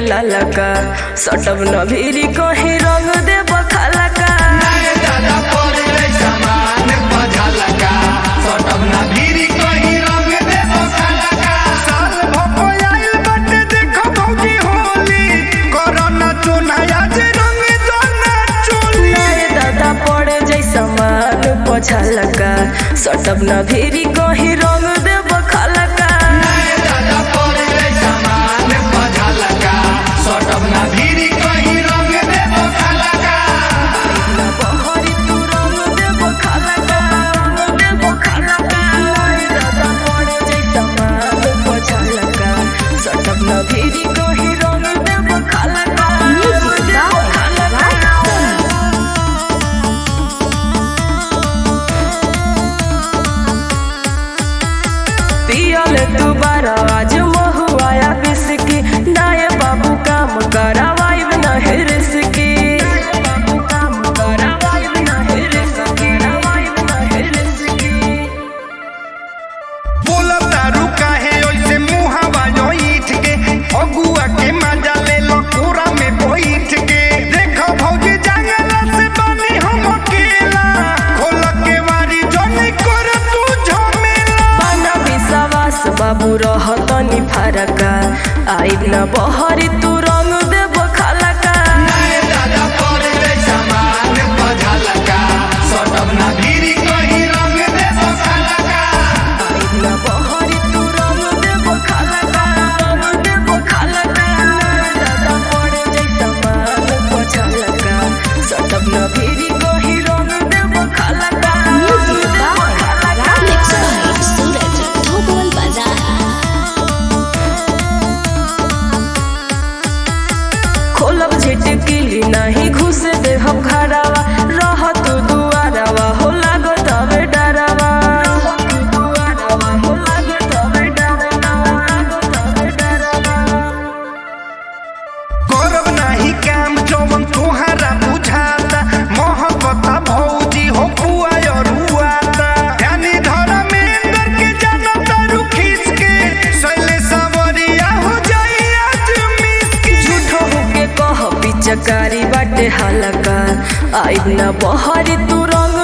ललका सटब न भीरी कहीं रंग दे बखलका दादा पर सामान बझलका सटब न भीरी कहीं रंग दे बखलका साल भको आइल बटे देखो भौजी होली कोरोना चुनाया जे रंग दोना चोली दादा पड़े जैसा मान बझलका सटब न भीरी कहीं रंग दे बखलका दादा पर सामान बझलका सटब न भीरी कहीं रंग दे बखलका बहरी तू रंग दे बखलका दे बखलका दादा पड़े जैसा मान बझलका सटब न भीरी कहीं रंग दे बखलका पियल तू बारा आज महुआया बिस्की नाये बाबू काम करावाइब न हिरसकी बाबू काम करावाइब न हिरसकी करावाइब न हिरसकी बोला तारू काहे ओइसे मुहावा जो ईठ के अगुआ के मजा ले लो कोरा में बैठ के देखो भौजी जंगला से बनी हम अकेला खोल के वारी जोनी कर तू झमेला बना विश्वास बाबू रहतनी फरका आइब न बहरी तू रंग दे बखलका दादा पर सामान बझलका सटब ना भीरी कहीं रंग दे बखलका आइब न बहरी तू रंग दे बखलका रंग दे बखलका दादा पड़े जैसा मान बझलका सटब न भीरी कहीं रंग दे बखलका सूरज धोबल बाजार खोलब झिटकिली नहीं घुस दे हम घरावा रह तू दुआरावा हो लागो तबे डरावा करब नाही काम जवन तोहरा बुझाता मोहब्बत भौजी हो पुआ और हुआता यानी धरा में अंदर के जाना तारू खींच के सैले सावरिया हो जाई आज मिस के झूठो होके कह पिचकारी बाटे हलका आइब न बहरी तू रंग